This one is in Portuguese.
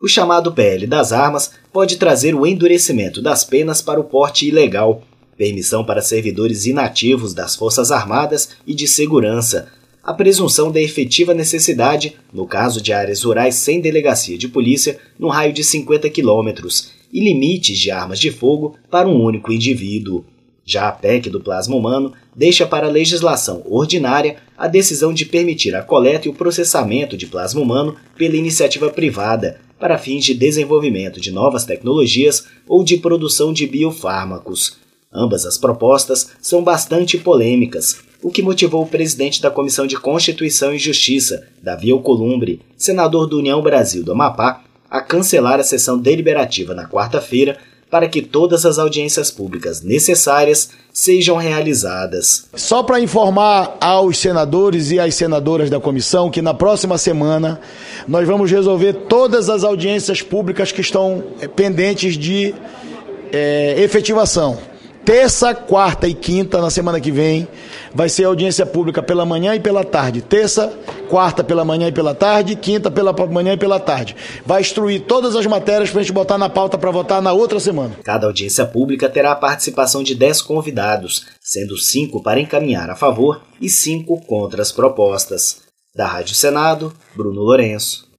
O chamado PL das armas pode trazer o endurecimento das penas para o porte ilegal, permissão para servidores inativos das Forças Armadas e de Segurança, a presunção da efetiva necessidade, no caso de áreas rurais sem delegacia de polícia, no raio de 50 quilômetros, e limites de armas de fogo para um único indivíduo. Já a PEC do plasma humano deixa para a legislação ordinária a decisão de permitir a coleta e o processamento de plasma humano pela iniciativa privada, para fins de desenvolvimento de novas tecnologias ou de produção de biofármacos. Ambas as propostas são bastante polêmicas, o que motivou o presidente da Comissão de Constituição e Justiça, Davi Alcolumbre, senador do União Brasil do Amapá, a cancelar a sessão deliberativa na quarta-feira para que todas as audiências públicas necessárias sejam realizadas. Só para informar aos senadores e às senadoras da comissão que na próxima semana nós vamos resolver todas as audiências públicas que estão pendentes de efetivação. Terça, quarta e quinta, na semana que vem, vai ser audiência pública pela manhã e pela tarde. Terça, quarta pela manhã e pela tarde, quinta pela manhã e pela tarde. Vai instruir todas as matérias para a gente botar na pauta para votar na outra semana. Cada audiência pública terá a participação de 10 convidados, sendo 5 para encaminhar a favor e 5 contra as propostas. Da Rádio Senado, Bruno Lourenço.